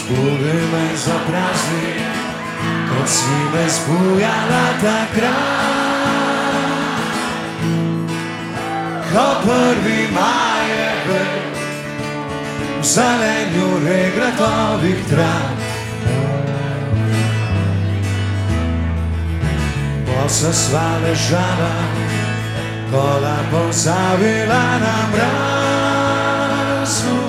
Zbudi me za praznik, kad svime zbujala ta kraj. Kao prvi majeve u zelenju regretovih trav. Bosa sva ležala, kola pozavila na mrazu.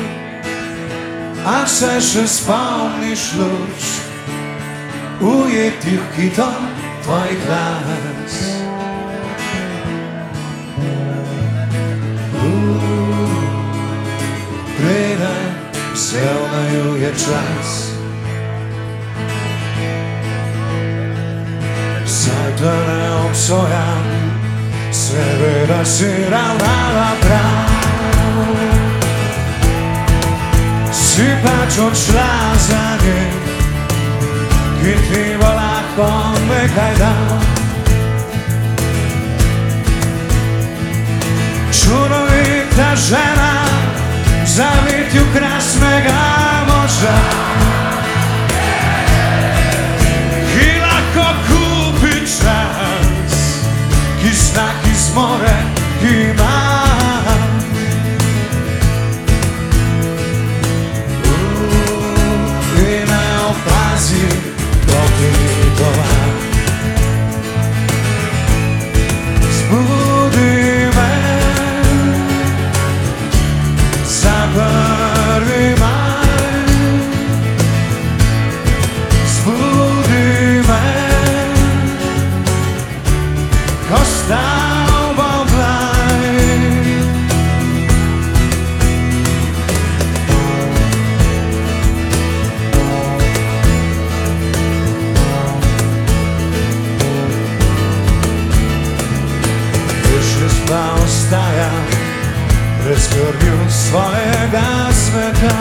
A se še spomniš luč ujetih kitov tvoj glas. Preden se omejuje čas, saj te ne obsojam, seveda si ravnala prav. Si pač odšla za njim, ki ti bo lahko nekaj dal. Čudovita žena v zavitju krasnega moža, ki lahko kupi čas, ki znak iz more ima. Zbudi me za prvi maj. Zbudi me, ko stavbo glaj. Pa ostaja pred skrbjo svojega sveta.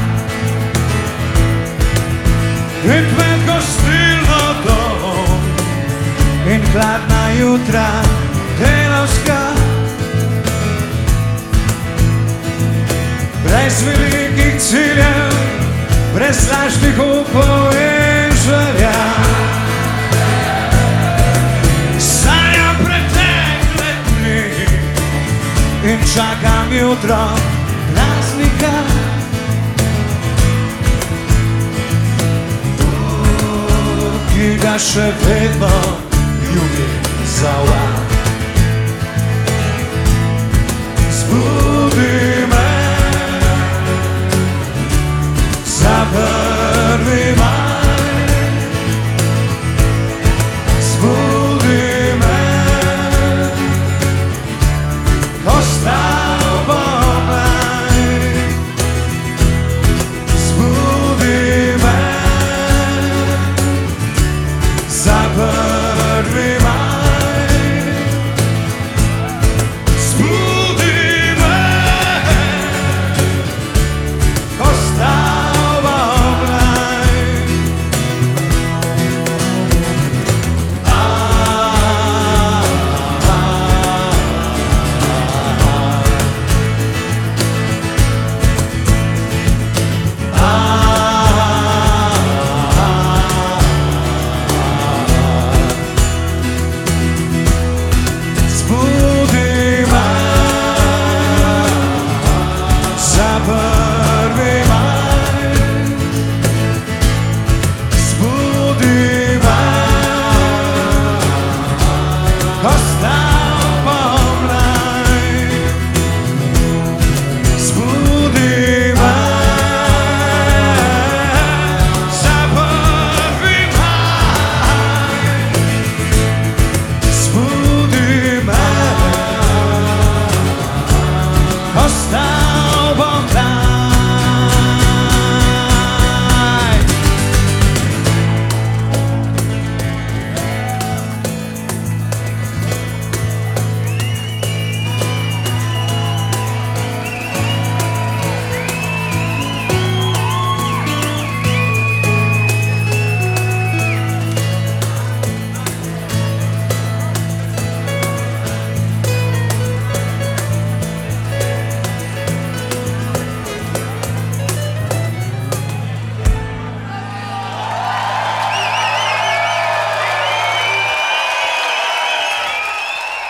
In med gostilno dom in hladna jutra delavska, brez velikih ciljev, brez lažnih upov in želja. In čakam jutro praznika, ki ga še vedno ljubim za vas.